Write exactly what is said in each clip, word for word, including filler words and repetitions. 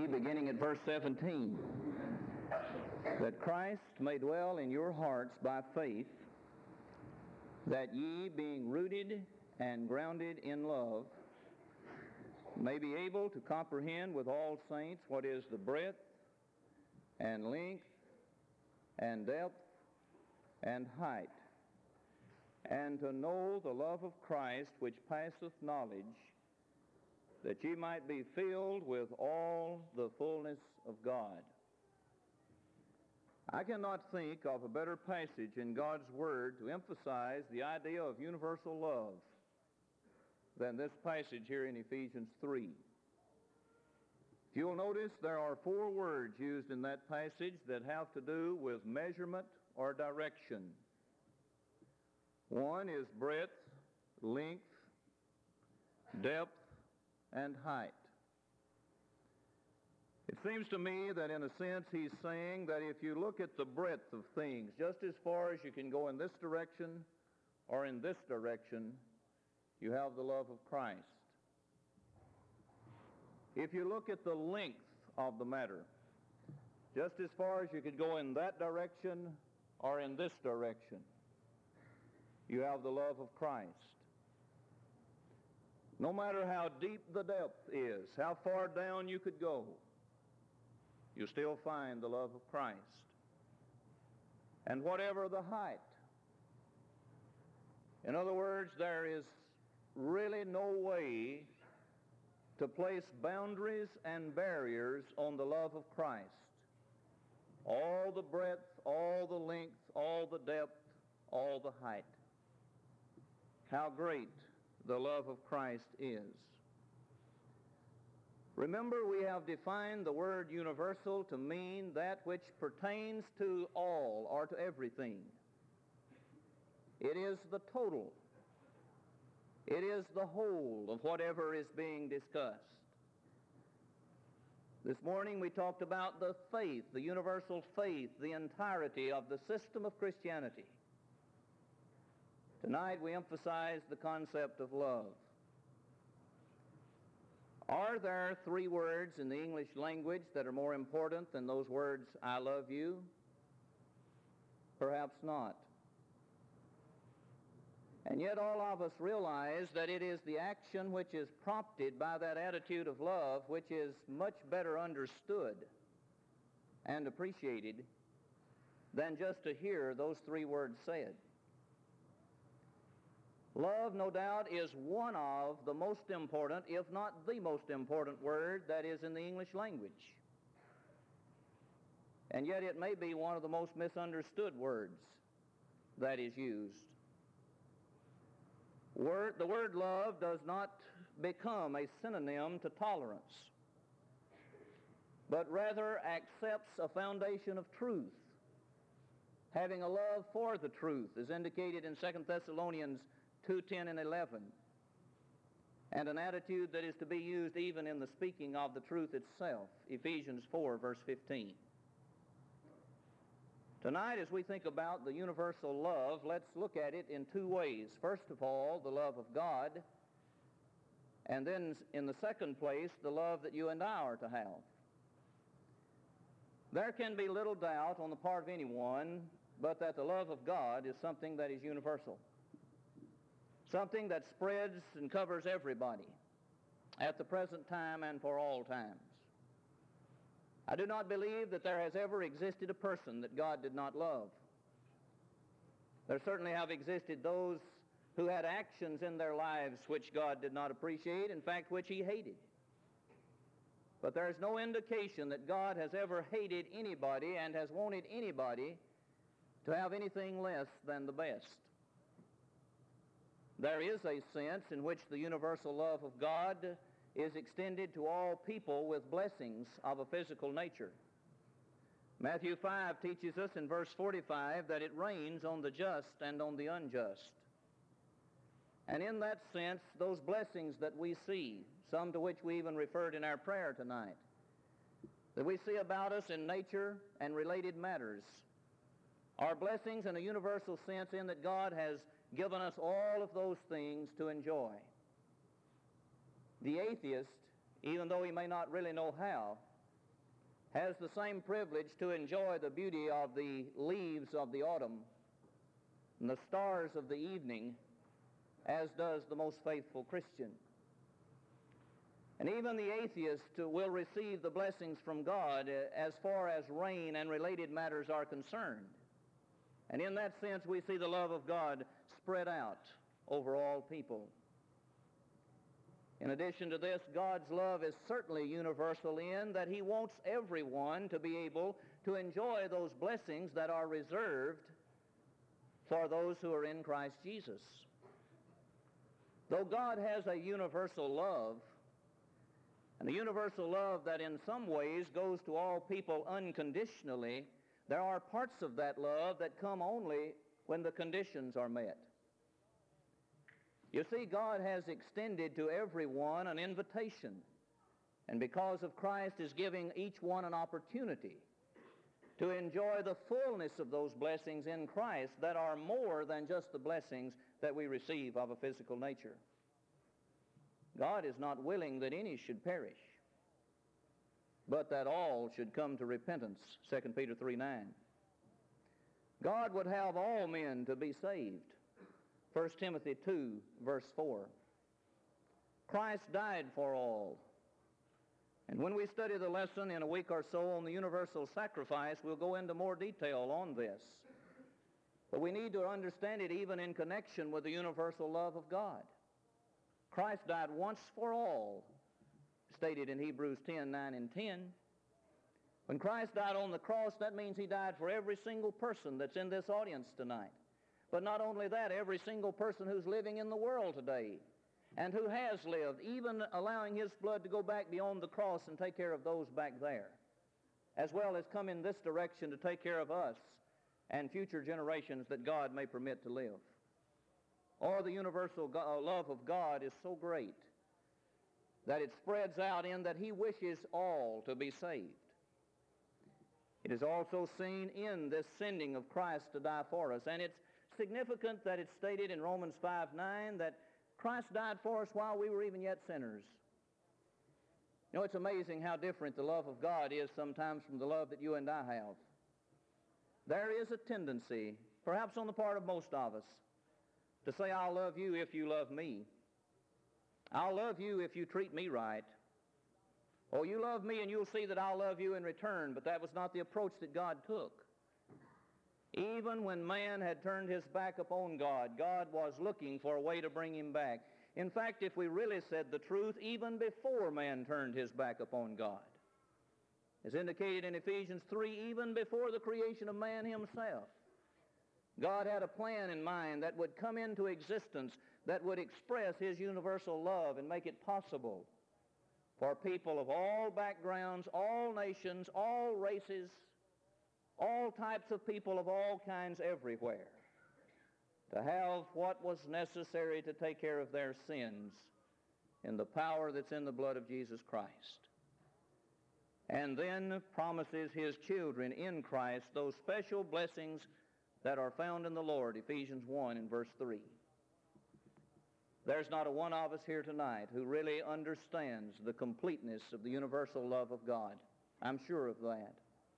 beginning at verse seventeen, that Christ may dwell in your hearts by faith, that ye, being rooted and grounded in love, may be able to comprehend with all saints what is the breadth and length and depth and height, and to know the love of Christ which passeth knowledge, that ye might be filled with all the fullness of God. I cannot think of a better passage in God's Word to emphasize the idea of universal love than this passage here in Ephesians three. If you'll notice, there are four words used in that passage that have to do with measurement or direction. One is breadth, length, depth, and height. It seems to me that in a sense he's saying that if you look at the breadth of things, just as far as you can go in this direction or in this direction, you have the love of Christ. If you look at the length of the matter, just as far as you could go in that direction or in this direction, you have the love of Christ. No matter how deep the depth is, how far down you could go, you still find the love of Christ. And whatever the height, in other words, there is really no way to place boundaries and barriers on the love of Christ. All the breadth, all the length, all the depth, all the height. How great the love of Christ is. Remember, we have defined the word universal to mean that which pertains to all or to everything. It is the total. It is the whole of whatever is being discussed. This morning we talked about the faith, the universal faith, the entirety of the system of Christianity. Tonight we emphasize the concept of love. Are there three words in the English language that are more important than those words, I love you? Perhaps not. And yet all of us realize that it is the action which is prompted by that attitude of love which is much better understood and appreciated than just to hear those three words said. Love, no doubt, is one of the most important, if not the most important word that is in the English language. And yet it may be one of the most misunderstood words that is used. Word, the word love does not become a synonym to tolerance, but rather accepts a foundation of truth, having a love for the truth, as indicated in Second Thessalonians two, ten, and eleven, and an attitude that is to be used even in the speaking of the truth itself, Ephesians four, verse fifteen. Tonight, as we think about the universal love, let's look at it in two ways. First of all, the love of God, and then in the second place, the love that you and I are to have. There can be little doubt on the part of anyone but that the love of God is something that is universal, something that spreads and covers everybody at the present time and for all times. I do not believe that there has ever existed a person that God did not love. There certainly have existed those who had actions in their lives which God did not appreciate, in fact, which he hated. But there is no indication that God has ever hated anybody and has wanted anybody to have anything less than the best. There is a sense in which the universal love of God is extended to all people with blessings of a physical nature. Matthew five teaches us in verse forty-five that it rains on the just and on the unjust. And in that sense, those blessings that we see, some to which we even referred in our prayer tonight, that we see about us in nature and related matters, are blessings in a universal sense in that God has given us all of those things to enjoy. The atheist, even though he may not really know how, has the same privilege to enjoy the beauty of the leaves of the autumn and the stars of the evening as does the most faithful Christian. And even the atheist will receive the blessings from God as far as rain and related matters are concerned. And in that sense, we see the love of God spread out over all people. In addition to this, God's love is certainly universal in that He wants everyone to be able to enjoy those blessings that are reserved for those who are in Christ Jesus. Though God has a universal love, and a universal love that in some ways goes to all people unconditionally, there are parts of that love that come only when the conditions are met. You see, God has extended to everyone an invitation, and because of Christ is giving each one an opportunity to enjoy the fullness of those blessings in Christ that are more than just the blessings that we receive of a physical nature. God is not willing that any should perish, but that all should come to repentance, Second Peter three nine. God would have all men to be saved, First Timothy two, verse four. Christ died for all. And when we study the lesson in a week or so on the universal sacrifice, we'll go into more detail on this. But we need to understand it even in connection with the universal love of God. Christ died once for all, stated in Hebrews ten nine and ten. When Christ died on the cross, that means He died for every single person that's in this audience tonight. But not only that, every single person who's living in the world today and who has lived, even allowing His blood to go back beyond the cross and take care of those back there, as well as come in this direction to take care of us and future generations that God may permit to live. Or the universal go- love of God is so great that it spreads out in that He wishes all to be saved. It is also seen in this sending of Christ to die for us. And it's significant that it's stated in Romans five nine that Christ died for us while we were even yet sinners. You know, it's amazing how different the love of God is sometimes from the love that you and I have. There is a tendency, perhaps on the part of most of us, to say, I'll love you if you love me. I'll love you if you treat me right. Or you love me and you'll see that I'll love you in return. But that was not the approach that God took. Even when man had turned his back upon God, God was looking for a way to bring him back. In fact, if we really said the truth, even before man turned his back upon God, as indicated in Ephesians three, even before the creation of man himself, God had a plan in mind that would come into existence that would express His universal love and make it possible for people of all backgrounds, all nations, all races, all types of people of all kinds everywhere to have what was necessary to take care of their sins in the power that's in the blood of Jesus Christ. And then promises His children in Christ those special blessings that are found in the Lord, Ephesians one and verse three. There's not a one of us here tonight who really understands the completeness of the universal love of God. I'm sure of that.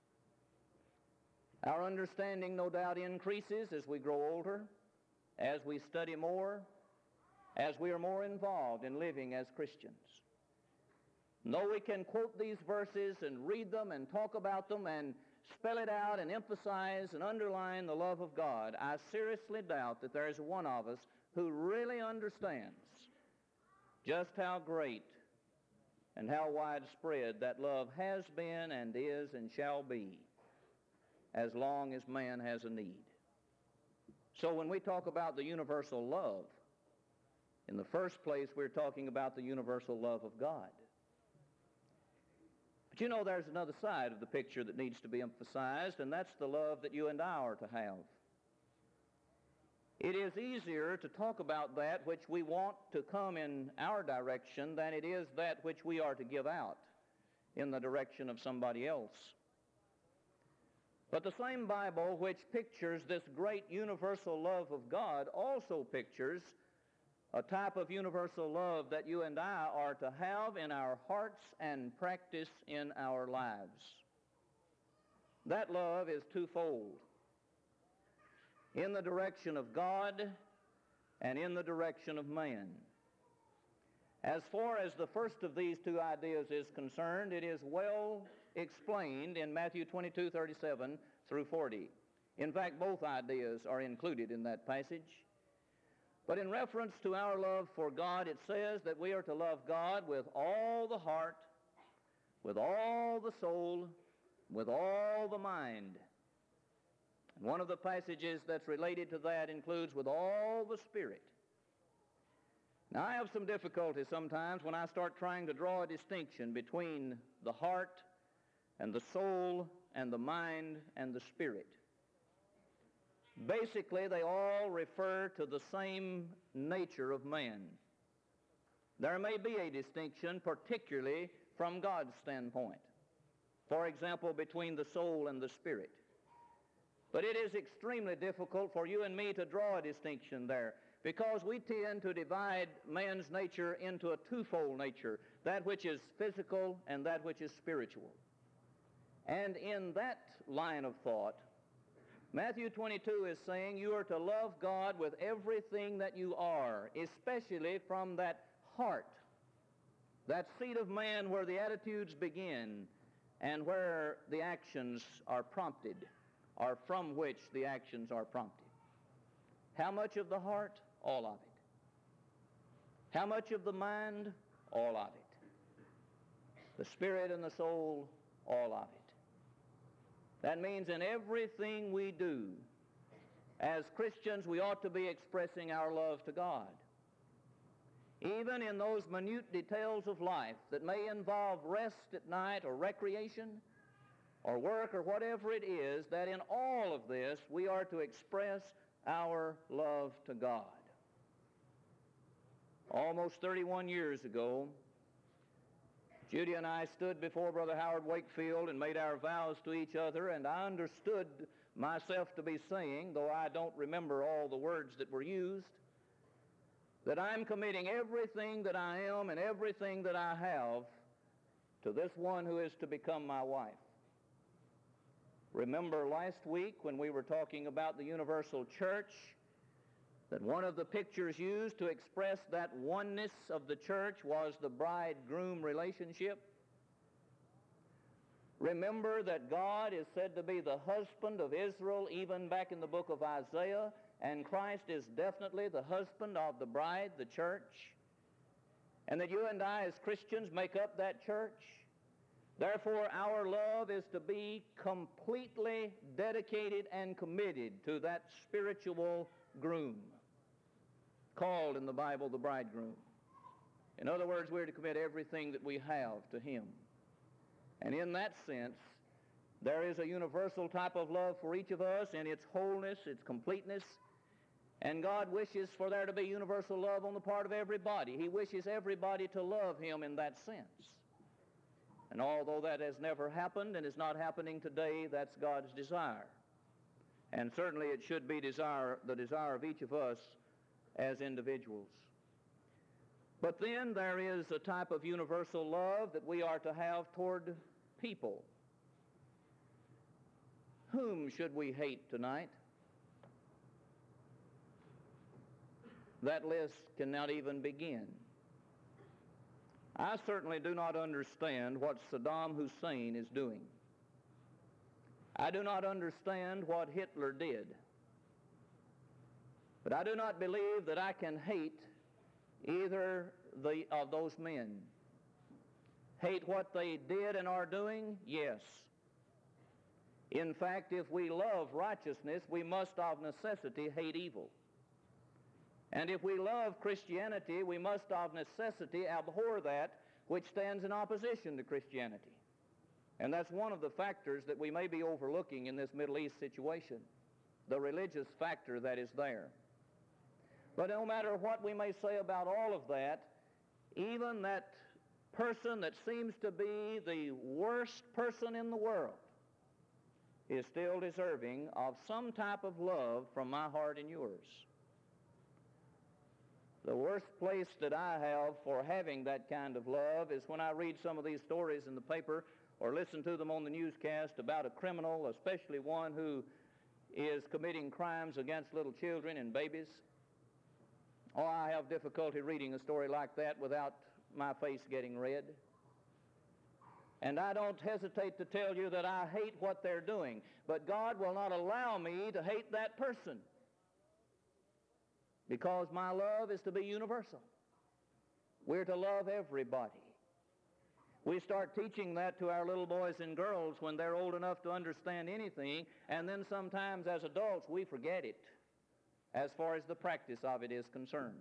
Our understanding no doubt increases as we grow older, as we study more, as we are more involved in living as Christians. Though we can quote these verses and read them and talk about them and spell it out and emphasize and underline the love of God, I seriously doubt that there is one of us who really understands just how great and how widespread that love has been and is and shall be as long as man has a need. So when we talk about the universal love, in the first place we're talking about the universal love of God. But you know, there's another side of the picture that needs to be emphasized, and that's the love that you and I are to have. It is easier to talk about that which we want to come in our direction than it is that which we are to give out in the direction of somebody else. But the same Bible which pictures this great universal love of God also pictures a type of universal love that you and I are to have in our hearts and practice in our lives. That love is twofold, in the direction of God and in the direction of man. As far as the first of these two ideas is concerned, it is well explained in Matthew twenty-two, thirty-seven through forty. In fact, both ideas are included in that passage. But in reference to our love for God, it says that we are to love God with all the heart, with all the soul, with all the mind. And one of the passages that's related to that includes with all the spirit. Now, I have some difficulty sometimes when I start trying to draw a distinction between the heart and the soul and the mind and the spirit. Basically, they all refer to the same nature of man. There may be a distinction, particularly from God's standpoint. For example, between the soul and the spirit. But it is extremely difficult for you and me to draw a distinction there, because we tend to divide man's nature into a twofold nature, that which is physical and that which is spiritual. And in that line of thought, Matthew twenty-two is saying you are to love God with everything that you are, especially from that heart, that seat of man where the attitudes begin and where the actions are prompted, or from which the actions are prompted. How much of the heart? All of it. How much of the mind? All of it. The spirit and the soul? All of it. That means in everything we do, as Christians, we ought to be expressing our love to God. Even in those minute details of life that may involve rest at night or recreation or work or whatever it is, that in all of this we are to express our love to God. Almost thirty-one years ago, Judy and I stood before Brother Howard Wakefield and made our vows to each other, and I understood myself to be saying, though I don't remember all the words that were used, that I'm committing everything that I am and everything that I have to this one who is to become my wife. Remember last week when we were talking about the universal church, that one of the pictures used to express that oneness of the church was the bride-groom relationship? Remember that God is said to be the husband of Israel even back in the book of Isaiah, and Christ is definitely the husband of the bride, the church, and that you and I as Christians make up that church. Therefore, our love is to be completely dedicated and committed to that spiritual groom, called in the Bible the bridegroom. In other words, we're to commit everything that we have to him. And in that sense, there is a universal type of love for each of us in its wholeness, its completeness, and God wishes for there to be universal love on the part of everybody. He wishes everybody to love him in that sense. And although that has never happened and is not happening today, that's God's desire. And certainly it should be desire, the desire of each of us as individuals. But then there is a type of universal love that we are to have toward people. Whom should we hate tonight? That list cannot even begin. I certainly do not understand what Saddam Hussein is doing. I do not understand what Hitler did. But I do not believe that I can hate either the, of those men. Hate what they did and are doing? Yes. In fact, if we love righteousness, we must of necessity hate evil. And if we love Christianity, we must of necessity abhor that which stands in opposition to Christianity. And that's one of the factors that we may be overlooking in this Middle East situation, the religious factor that is there. But no matter what we may say about all of that, even that person that seems to be the worst person in the world is still deserving of some type of love from my heart and yours. The worst place that I have for having that kind of love is when I read some of these stories in the paper or listen to them on the newscast about a criminal, especially one who is committing crimes against little children and babies. Oh, I have difficulty reading a story like that without my face getting red. And I don't hesitate to tell you that I hate what they're doing, but God will not allow me to hate that person, because my love is to be universal. We're to love everybody. We start teaching that to our little boys and girls when they're old enough to understand anything, and then sometimes as adults we forget it as far as the practice of it is concerned.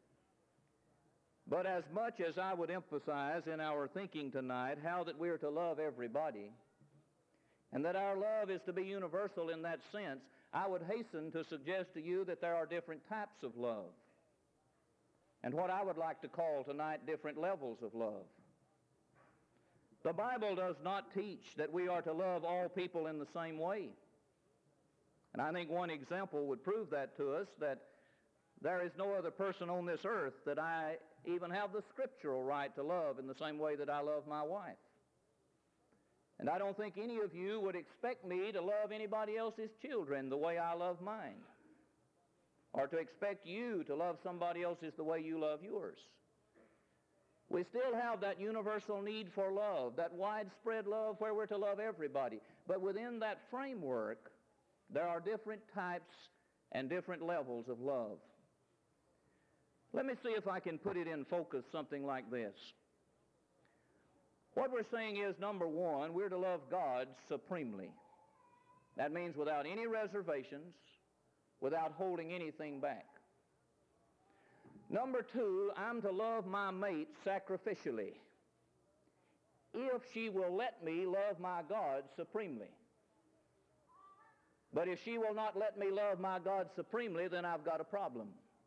But as much as I would emphasize in our thinking tonight how that we are to love everybody, and that our love is to be universal in that sense, I would hasten to suggest to you that there are different types of love, and what I would like to call tonight different levels of love. The Bible does not teach that we are to love all people in the same way. And I think one example would prove that to us, that there is no other person on this earth that I even have the scriptural right to love in the same way that I love my wife. And I don't think any of you would expect me to love anybody else's children the way I love mine, or to expect you to love somebody else's the way you love yours. We still have that universal need for love, that widespread love where we're to love everybody. But within that framework, there are different types and different levels of love. Let me see if I can put it in focus something like this. What we're saying is, number one, we're to love God supremely. That means without any reservations, without holding anything back. Number two, I'm to love my mate sacrificially, if she will let me love my God supremely. But if she will not let me love my God supremely, then I've got a problem.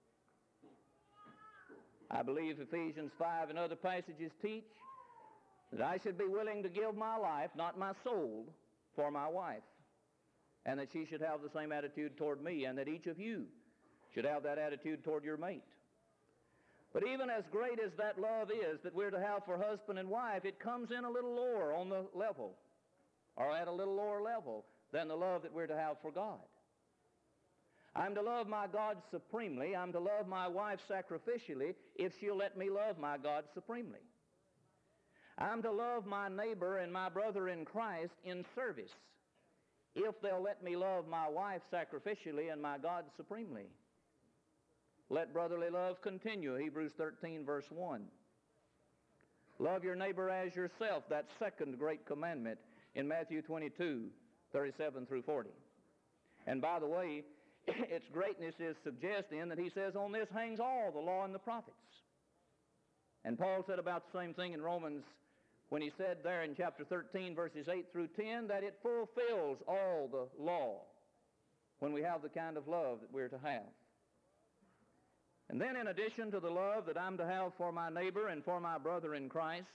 I believe Ephesians five and other passages teach that I should be willing to give my life, not my soul, for my wife, and that she should have the same attitude toward me, and that each of you should have that attitude toward your mate. But even as great as that love is that we're to have for husband and wife, it comes in a little lower on the level, or at a little lower level than the love that we're to have for God. I'm to love my God supremely. I'm to love my wife sacrificially if she'll let me love my God supremely. I'm to love my neighbor and my brother in Christ in service if they'll let me love my wife sacrificially and my God supremely. Let brotherly love continue, Hebrews thirteen, verse one. Love your neighbor as yourself, that second great commandment in Matthew twenty-two, thirty-seven through forty. And by the way, its greatness is suggesting that he says, on this hangs all the law and the prophets. And Paul said about the same thing in Romans when he said there in chapter thirteen, verses eight through ten, that it fulfills all the law when we have the kind of love that we're to have. And then in addition to the love that I'm to have for my neighbor and for my brother in Christ,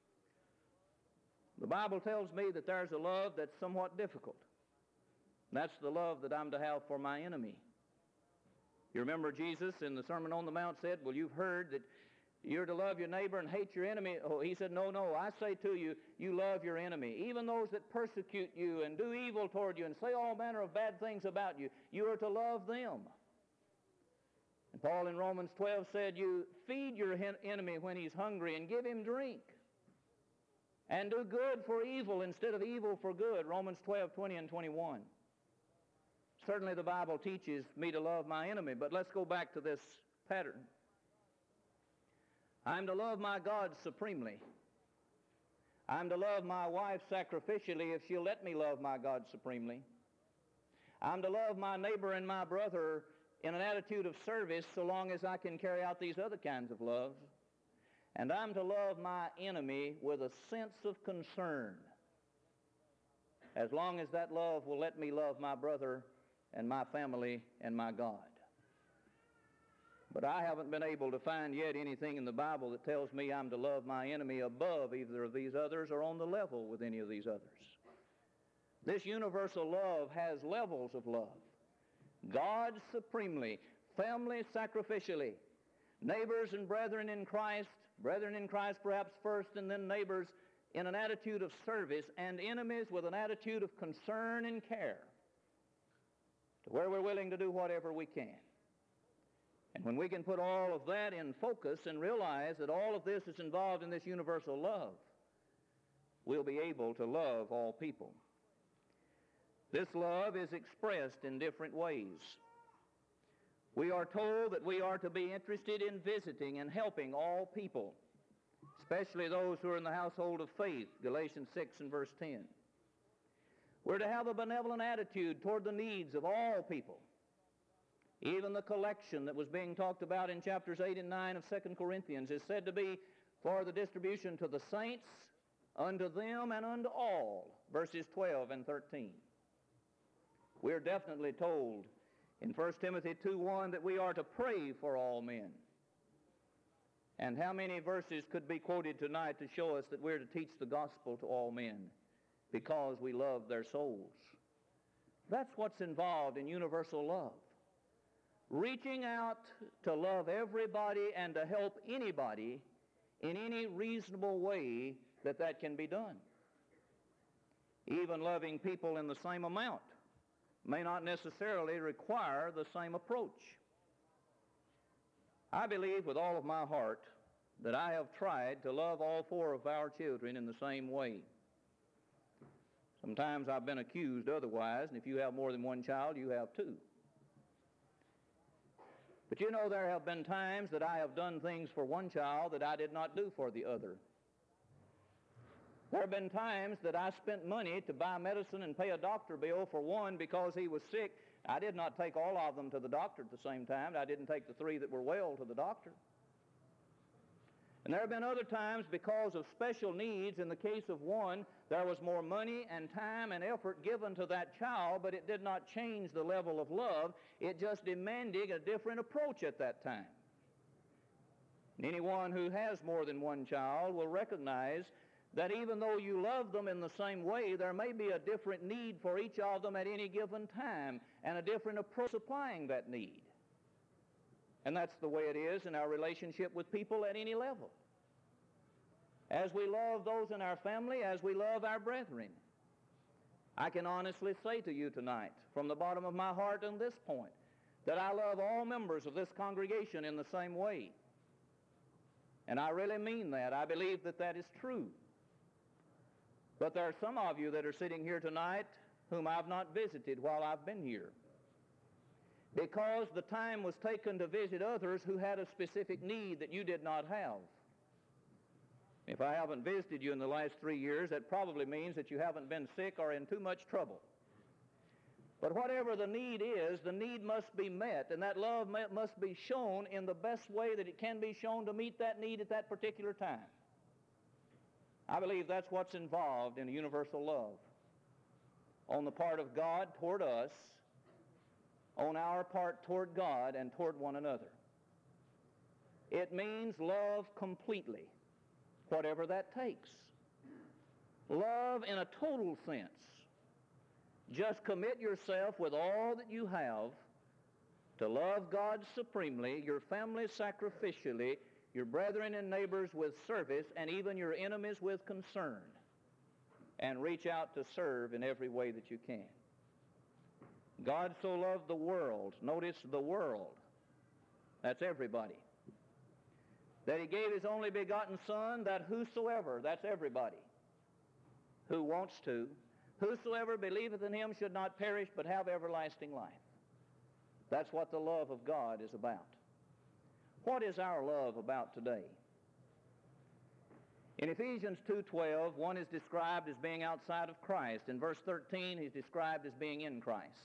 the Bible tells me that there's a love that's somewhat difficult. That's the love that I'm to have for my enemy. You remember Jesus in the Sermon on the Mount said, well, you've heard that you're to love your neighbor and hate your enemy. Oh, he said, no, no, I say to you, you love your enemy. Even those that persecute you and do evil toward you and say all manner of bad things about you, you are to love them. And Paul in Romans twelve said, you feed your enemy when he's hungry and give him drink. And do good for evil instead of evil for good, Romans twelve, twenty and twenty-one. Certainly the Bible teaches me to love my enemy, but let's go back to this pattern. I'm to love my God supremely. I'm to love my wife sacrificially if she'll let me love my God supremely. I'm to love my neighbor and my brother in an attitude of service so long as I can carry out these other kinds of loves. And I'm to love my enemy with a sense of concern, as long as that love will let me love my brother and my family and my God. But I haven't been able to find yet anything in the Bible that tells me I'm to love my enemy above either of these others or on the level with any of these others. This universal love has levels of love. God supremely, family sacrificially, neighbors and brethren in Christ, brethren in Christ perhaps first and then neighbors in an attitude of service and enemies with an attitude of concern and care, to where we're willing to do whatever we can. And when we can put all of that in focus and realize that all of this is involved in this universal love, we'll be able to love all people. This love is expressed in different ways. We are told that we are to be interested in visiting and helping all people, especially those who are in the household of faith, Galatians six and verse ten. We're to have a benevolent attitude toward the needs of all people. Even the collection that was being talked about in chapters eight and nine of Second Corinthians is said to be for the distribution to the saints, unto them and unto all, verses twelve and thirteen. We're definitely told in First Timothy two one that we are to pray for all men. And how many verses could be quoted tonight to show us that we're to teach the gospel to all men because we love their souls? That's what's involved in universal love. Reaching out to love everybody and to help anybody in any reasonable way that that can be done. Even loving people in the same amount may not necessarily require the same approach. I believe with all of my heart that I have tried to love all four of our children in the same way. Sometimes I've been accused otherwise, and if you have more than one child, you have two. But you know, there have been times that I have done things for one child that I did not do for the other. There have been times that I spent money to buy medicine and pay a doctor bill for one because he was sick. I did not take all of them to the doctor at the same time. I didn't take the three that were well to the doctor. And there have been other times because of special needs. In the case of one, there was more money and time and effort given to that child, but it did not change the level of love. It just demanded a different approach at that time. And anyone who has more than one child will recognize that even though you love them in the same way, there may be a different need for each of them at any given time and a different approach supplying that need. And that's the way it is in our relationship with people at any level. As we love those in our family, as we love our brethren, I can honestly say to you tonight, from the bottom of my heart on this point, that I love all members of this congregation in the same way. And I really mean that. I believe that that is true. But there are some of you that are sitting here tonight whom I've not visited while I've been here, because the time was taken to visit others who had a specific need that you did not have. If I haven't visited you in the last three years, that probably means that you haven't been sick or in too much trouble. But whatever the need is, the need must be met, and that love must be shown in the best way that it can be shown to meet that need at that particular time. I believe that's what's involved in a universal love on the part of God toward us, on our part toward God and toward one another. It means love completely, whatever that takes. Love in a total sense. Just commit yourself with all that you have to love God supremely, your family sacrificially, your brethren and neighbors with service, and even your enemies with concern, and reach out to serve in every way that you can. God so loved the world, notice the world, that's everybody, that he gave his only begotten Son, that whosoever, that's everybody, who wants to, whosoever believeth in him should not perish but have everlasting life. That's what the love of God is about. What is our love about today? In Ephesians two twelve, one is described as being outside of Christ. In verse thirteen, he's described as being in Christ.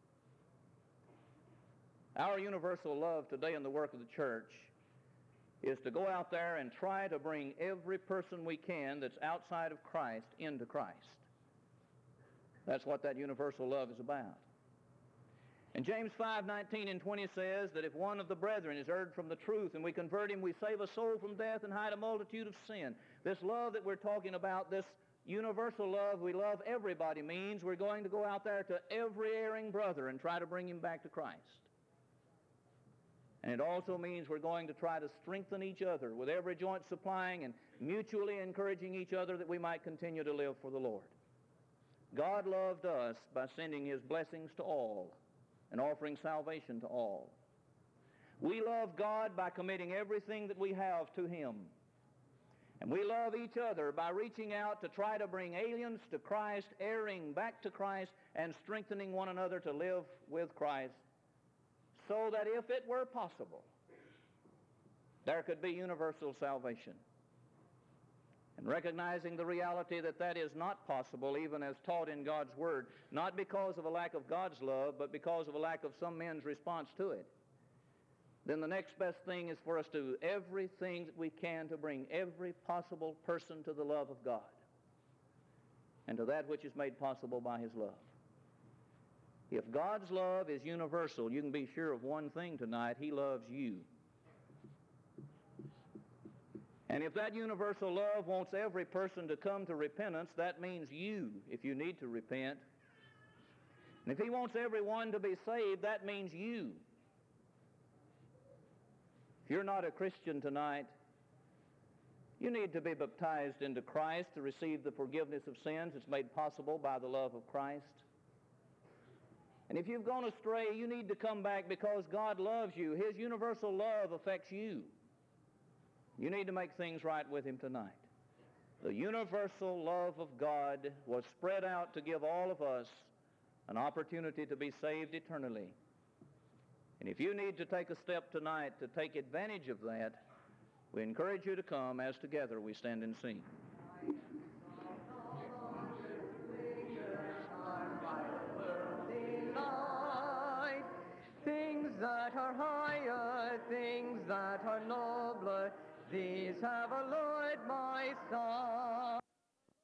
Our universal love today in the work of the church is to go out there and try to bring every person we can that's outside of Christ into Christ. That's what that universal love is about. And James five nineteen and twenty says that if one of the brethren is erred from the truth and we convert him, we save a soul from death and hide a multitude of sin. This love that we're talking about, this universal love, we love everybody, means we're going to go out there to every erring brother and try to bring him back to Christ. And it also means we're going to try to strengthen each other with every joint supplying and mutually encouraging each other that we might continue to live for the Lord. God loved us by sending His blessings to all and offering salvation to all. We love God by committing everything that we have to Him. And we love each other by reaching out to try to bring aliens to Christ, erring back to Christ, and strengthening one another to live with Christ, so that if it were possible, there could be universal salvation. And recognizing the reality that that is not possible, even as taught in God's Word, not because of a lack of God's love, but because of a lack of some men's response to it, then the next best thing is for us to do everything that we can to bring every possible person to the love of God and to that which is made possible by His love. If God's love is universal, you can be sure of one thing tonight: He loves you. And if that universal love wants every person to come to repentance, that means you, if you need to repent. And if He wants everyone to be saved, that means you. If you're not a Christian tonight, you need to be baptized into Christ to receive the forgiveness of sins that's made possible by the love of Christ. And if you've gone astray, you need to come back because God loves you. His universal love affects you. You need to make things right with Him tonight. The universal love of God was spread out to give all of us an opportunity to be saved eternally. And if you need to take a step tonight to take advantage of that, we encourage you to come as together we stand and sing. Things that are higher, things that are nobler, these have allured my soul.